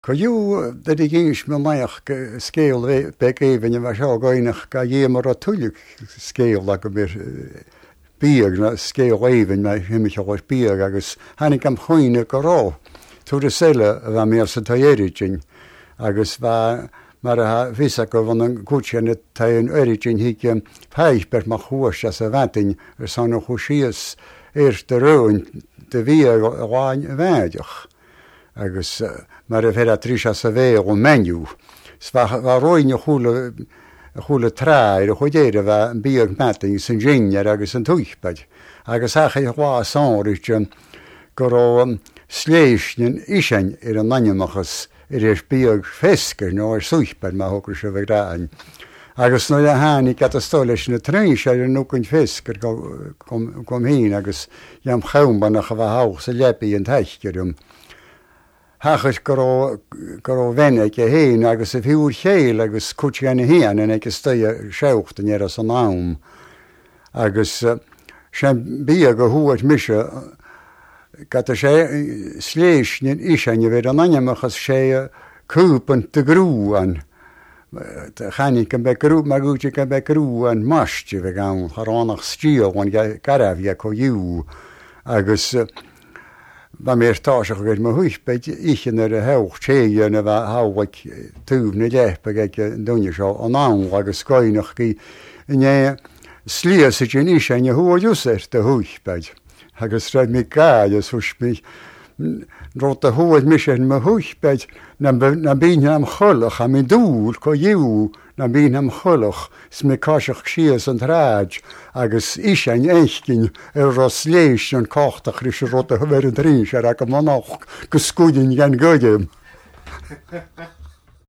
Coú dat I ggéis me maiach scéal be éhan bheit seo gáinach ga dhémar a tuileach scéal a go bíag na scéal éhan me himimeáis bíag agus hanig am chuoine go rá. Tú a selle a bheit mé sa taéiritin agus bheit mar a visa go bhn an gúteanna ta an éiritin hiice peich ber mar chuas as a bhetain sanna chu síos de roin de bhí a gháin bhéideach. Agus mar a bheit a trís a bvé ó meniu. Bhar roiine chuúla tráir a chudéire bheith an bíag meting san ginnear agus an tuichpeid. Agus acha dhá sáirte go rá sléisnin isan an naimachas éis bíag fescar nó ar suichpeid má thugur se bheith ráin. Agus nó a hánig get a stolis na trín sé ar nucann fescar gom hín agus jam chaumban nach a bheith hách sa lepi an teichgurm. Hachas go bhenne a héin agus a bhíúr chéil agus cuteanna héan in ag sté seochtta ar as an nám. Agus sem bí go thuaid mise gat a sé sléisnin isan bhéidir an aimimechas sé cúpan de grúan. Chanig go be grú mar gúte go be grúan maiste bheith gan charánach stíohhain garabhí go dú agus ba méirtáiseach gur mar thuispeid ichan ar a heoch téan a bheith hahaid túbna lepa ag duine seo an nám agus scoinach í iné slías a sin isan a thuúgus ar de thuispeid. Agus raibh mé gáias thuismí rot a thuaid misin mar thuispeid na bíine am cholach a mé dúr go dú na bíine am cholach s mé caiiseach sios an ráid agus isan éicinn ar ras léis an cáchtach ris rot a bhar an trín sé a go manach go scúdin gan goidem.